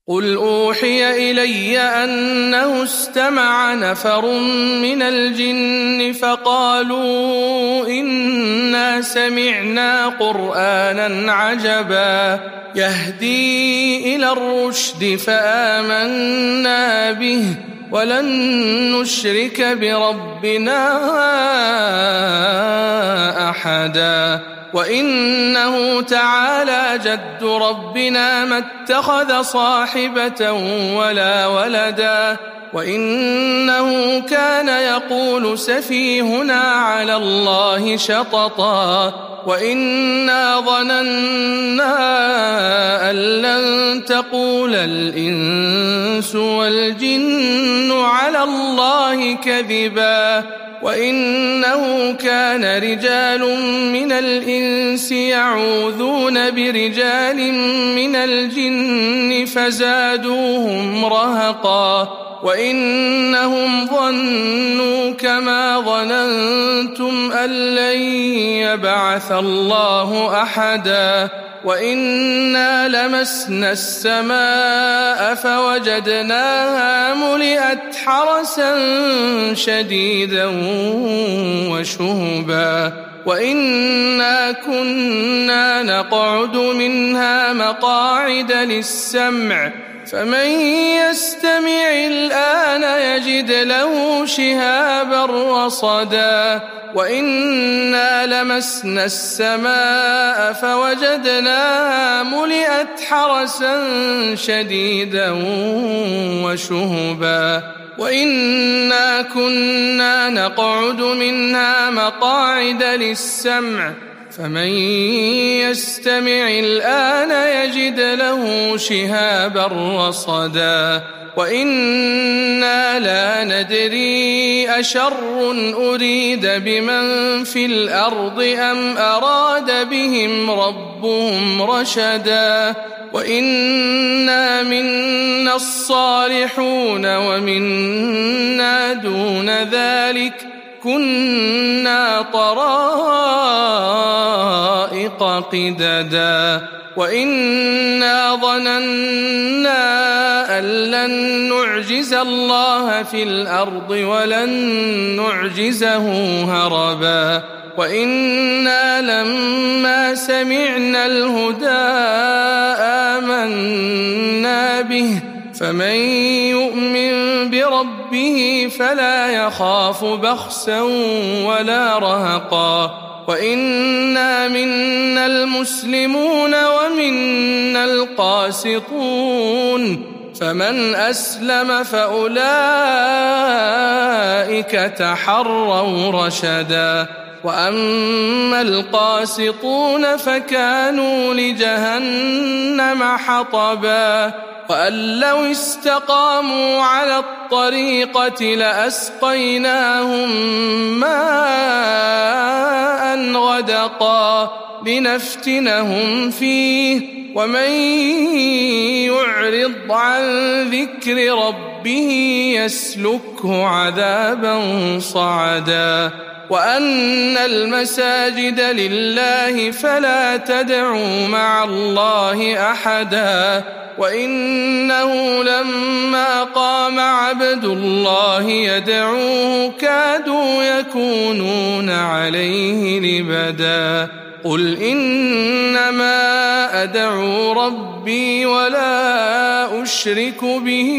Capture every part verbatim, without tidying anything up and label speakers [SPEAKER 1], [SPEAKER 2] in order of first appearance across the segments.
[SPEAKER 1] قل أوحي إلي أنه استمع نفر من الجن فقالوا إنا سمعنا قرآنا عجبا يهدي إلى الرشد فآمنا به ولن نشرك بربنا أحدا وإنه تعالى جد ربنا ما اتخذ صاحبة ولا ولدا وإنه كان يقول سفيهنا على الله شططا وإنا ظننا أن لن تقول الإنس والجن على الله كذبا وإنه كان رجال من الإنس يعوذون برجال من الجن فزادوهم رهقا وإنهم ظنوا كما ظننتم أن لن يبعث الله أحدا وإنا لمسنا السماء فوجدناها ملئت حرسا شديدا وشهبا وإنا كنا نقعد منها مقاعد للسمع فمن يستمع الآن يجد له شهابا رصدا وإنا لمسنا السماء فوجدناها ملئت حرسا شديدا وشهبا وإنا كنا نقعد منها مقاعد للسمع فمن يستمع الآن يجد له شهابا رصدا وإنا لا ندري أشر أريد بمن في الأرض أم أراد بهم ربهم رشدا وإنا منا الصالحون ومنا دون ذلك كنا طرائق قددا وإنا ظننا أن لن نعجز الله في الأرض ولن نعجزه هربا وإنا لما سمعنا الهدى آمنا به فمن يؤمن بربه فلا يخاف بخسا ولا رهقا وإنا منا المسلمون ومنا القاسطون فمن أسلم فأولئك تحروا رشدا وأما القاسطون فكانوا لجهنم حطبا وأن لو استقاموا على الطريقة لأسقيناهم ماء غدقا لنفتنهم فيه ومن يعرض عن ذكر ربه يسلكه عذابا صعدا وأن المساجد لله فلا تدعوا مع الله أحدا وإنه لما قام عبد الله يدعوه كادوا يكونون عليه لبدا قل إنما أدعو ربي ولا أشرك به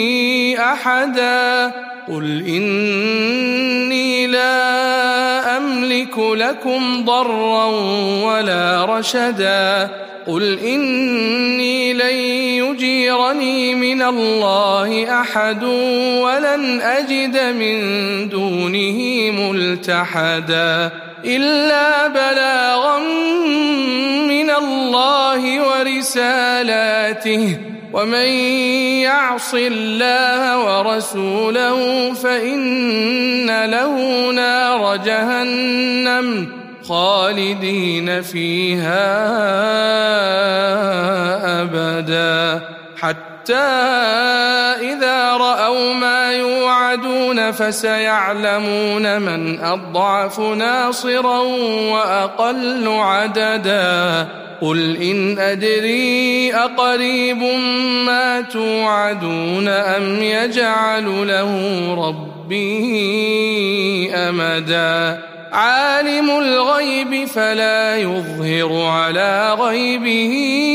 [SPEAKER 1] أحدا قل إني لا أملك لكم ضرا ولا رشدا قل إني لن يجيرني من الله أحد ولن أجد من دونه ملتحدا إلا بلاغا من الله ورسالاته ومن يعص الله ورسوله فإن له نار جهنم خالدين فيها أبدا حتى إذا رأوا ما يوعدون فسيعلمون من أضعف ناصرا وأقل عددا قل إن أدري أقريب ما توعدون أم يجعل له ربي أمدا عالم الغيب فلا يظهر على غيبه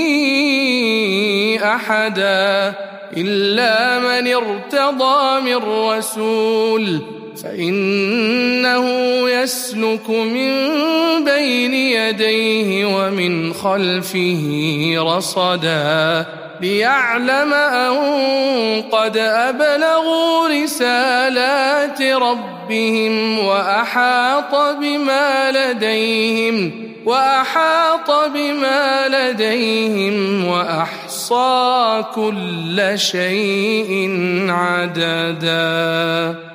[SPEAKER 1] أحدا إلا من ارتضى من رسول فإنه يسلك من بين يديه ومن خلفه رصدا ليعلم أن قد أبلغوا رسالات ربهم وأحاط بما لديهم وأحاط بما لديهم وأحصى كل شيء عددا.